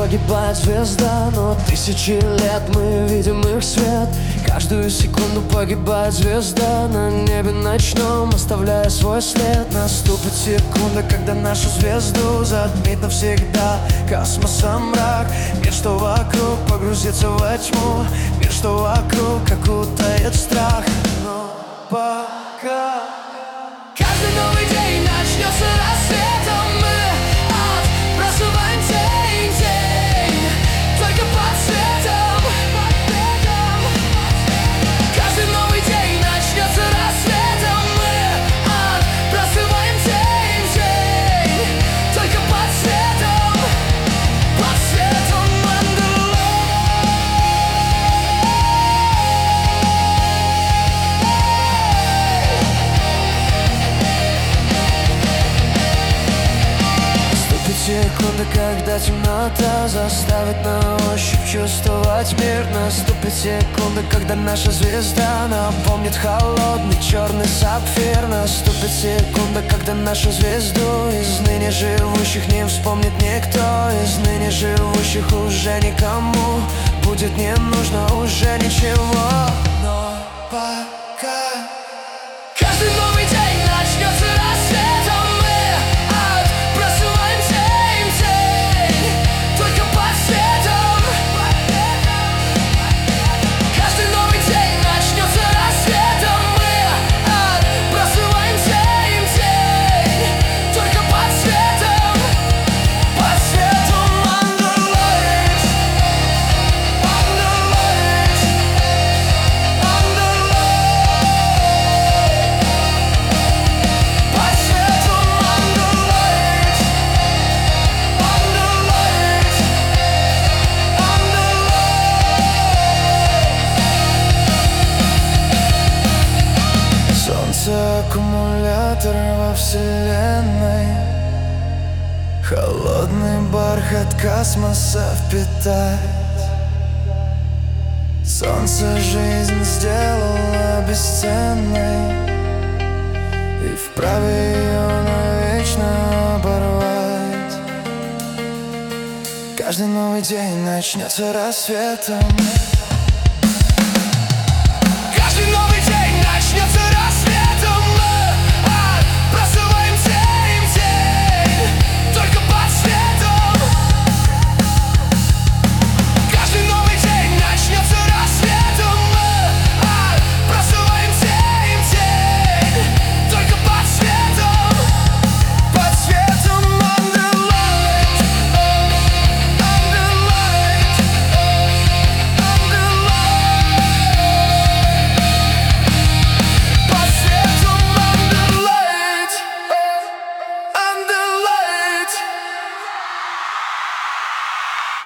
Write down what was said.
погибает звезда, но тысячи лет мы видим их свет. Каждую секунду погибает звезда на небе ночном, оставляя свой след. Наступит секунда, когда нашу звезду затмит навсегда космосом мрак. Мир, что вокруг, погрузится во тьму. Мир, что вокруг, окутает страх. Но пока каждый новый день начнется рассветом, мы отбрасываем день, день, только под светом. Каждый новый день начнется рассветом, мы отбрасываем день, день, только под светом, под светом секунда, когда темнота заставит на ощупь чувствовать мир. Наступит секунда, когда наша звезда напомнит холодный черный сапфир. Наступит секунда, когда нашу звезду из ныне живущих не вспомнит никто. Из ныне живущих уже никому будет не нужно уже ничего. Но пока каждый новый день начнется рассветом, мы отбрасываем день, день, только под светом. Каждый новый день начнется рассветом, мы отбрасываем день, день, только под светом, под светом. Under light, under light, under light, под светом. Under light, under light, under light. Солнце аккумулятор во вселенной, холодный бархат космоса впитать. Солнце жизнь сделало бесценной и вправе ее навечно оборвать. Каждый новый день начнется рассветом.